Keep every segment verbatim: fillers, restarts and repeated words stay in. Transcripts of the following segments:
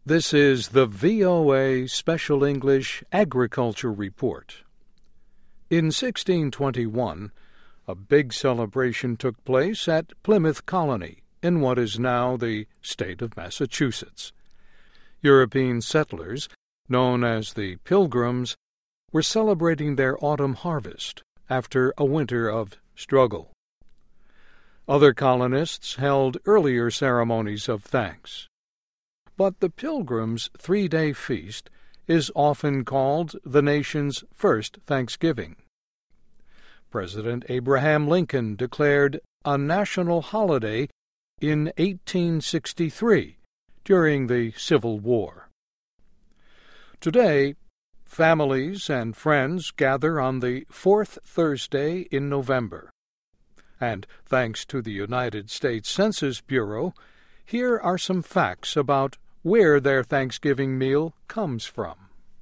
This is the V O A Special English Agriculture Report. In sixteen twenty-one, a big celebration took place at Plymouth Colony in what is now the state of Massachusetts. European settlers, known as the Pilgrims, were celebrating their autumn harvest after a winter of struggle. Other colonists held earlier ceremonies of thanks. But the Pilgrims' three-day feast is often called the nation's first Thanksgiving. President Abraham Lincoln declared a national holiday in eighteen sixty-three during the Civil War. Today, families and friends gather on the fourth Thursday in November. And thanks to the United States Census Bureau, here are some facts about where their Thanksgiving meal comes from.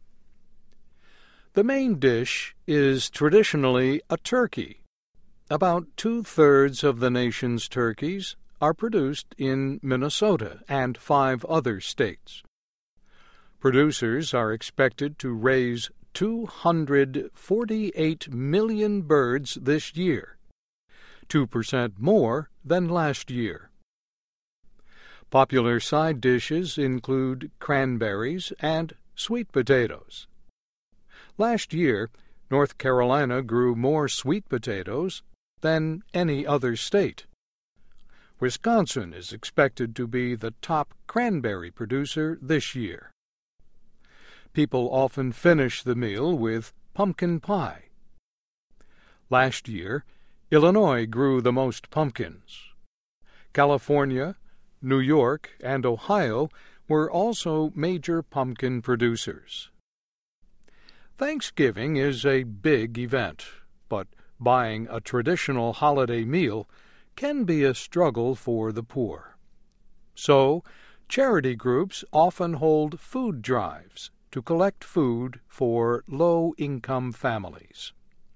The main dish is traditionally a turkey. About two-thirds of the nation's turkeys are produced in Minnesota and five other states. Producers are expected to raise two hundred forty-eight million birds this year, two percent more than last year. Popular side dishes include cranberries and sweet potatoes. Last year, North Carolina grew more sweet potatoes than any other state. Wisconsin is expected to be the top cranberry producer this year. People often finish the meal with pumpkin pie. Last year, Illinois grew the most pumpkins. California, New York, and Ohio were also major pumpkin producers. Thanksgiving is a big event, but buying a traditional holiday meal can be a struggle for the poor. So, charity groups often hold food drives to collect food for low-income families.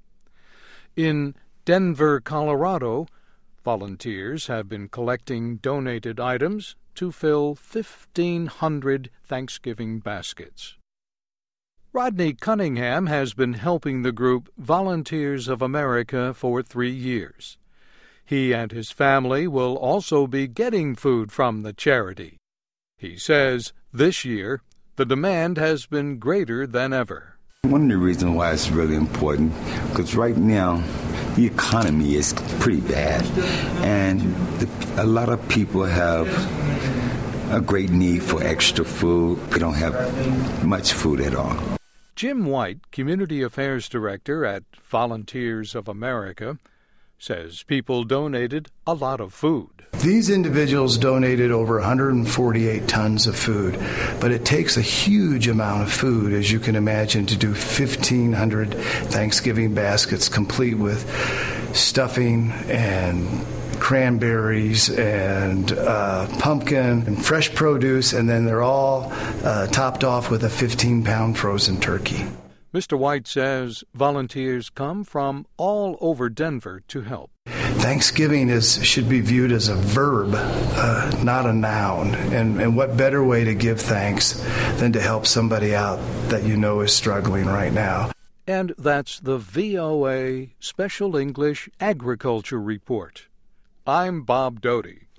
In Denver, Colorado, volunteers have been collecting donated items to fill fifteen hundred Thanksgiving baskets. Rodney Cunningham has been helping the group Volunteers of America for three years. He and his family will also be getting food from the charity. He says this year the demand has been greater than ever. One of the reasons why it's really important, because right now the economy is pretty bad, and the, a lot of people have a great need for extra food. They don't have much food at all. Jim White, Community Affairs Director at Volunteers of America, says people donated a lot of food. These individuals donated over one hundred forty-eight tons of food, but it takes a huge amount of food, as you can imagine, to do fifteen hundred Thanksgiving baskets complete with stuffing and cranberries and uh, pumpkin and fresh produce, and then they're all uh, topped off with a fifteen-pound frozen turkey. Mister White says volunteers come from all over Denver to help. Thanksgiving is should be viewed as a verb, uh, not a noun. And, and what better way to give thanks than to help somebody out that you know is struggling right now. And that's the V O A Special English Agriculture Report. I'm Bob Doty.